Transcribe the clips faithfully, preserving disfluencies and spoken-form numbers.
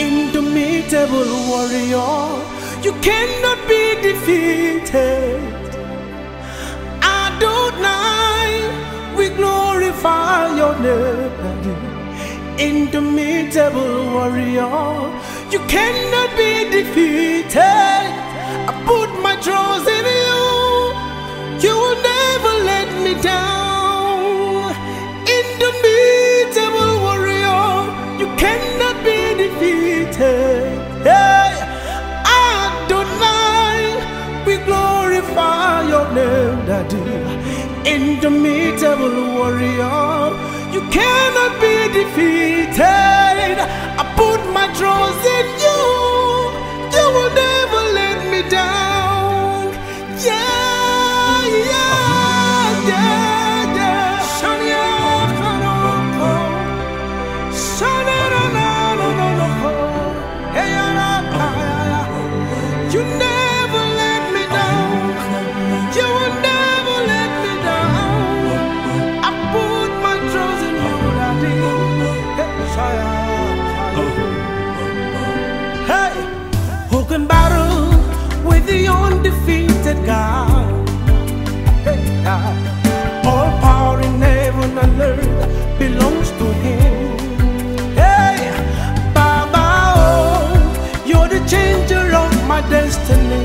indomitable warrior. You cannot be defeated. Adonai, we glorify your name. Indomitable warrior, you cannot be defeated. I put my trust in you. You will never let me down. Indomitable warrior, you cannot be defeated. Hey, Adonai, we glorify your name, Daddy. Indomitable warrior, you cannot be defeated. I put my trust in you. You will never let me down. Yeah, yeah, yeah, yeah. Shania, Kanoko. Shania, no, no, no, no. Hey, you never let me down. You will never let me down. I put my trust in you, Daddy. Hey, who can battle with the undefeated God? Hey, God. All power in heaven and earth belongs to Him. Hey, Baba, oh, you're the changer of my destiny.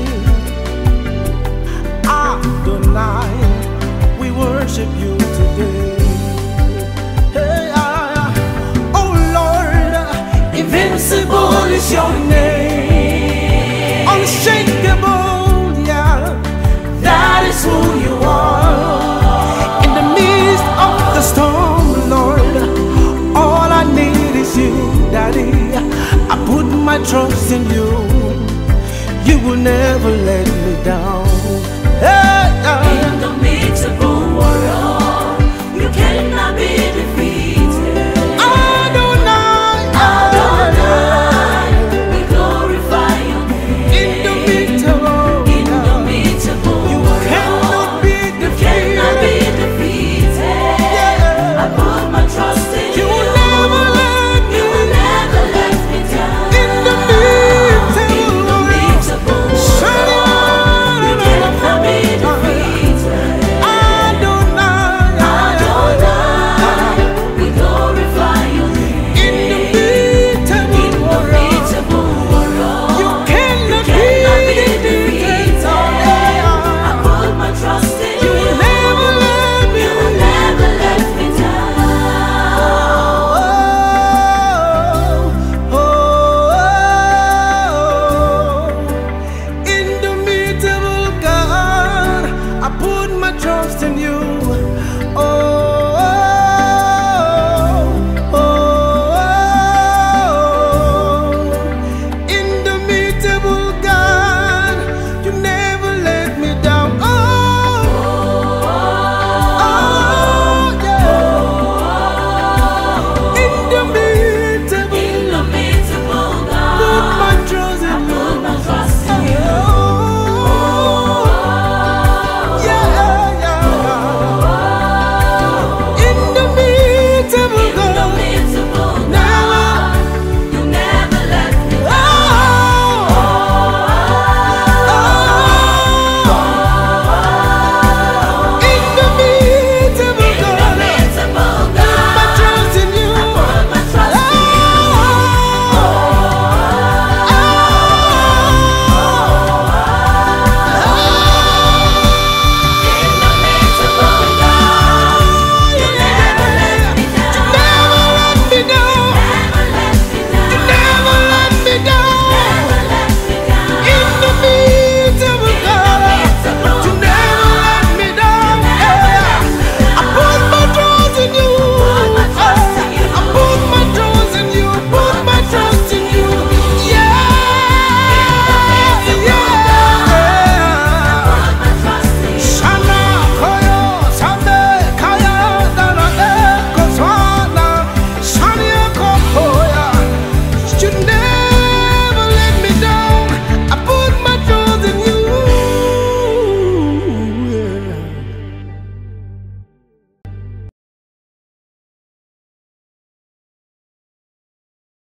Adonai, we worship you today. Hey, ah, oh Lord, invincible is your name, unshakable, yeah, that is who you are. In the midst of the storm, Lord, all I need is you, Daddy. I put my trust in you. You will never let me down. Hey, uh,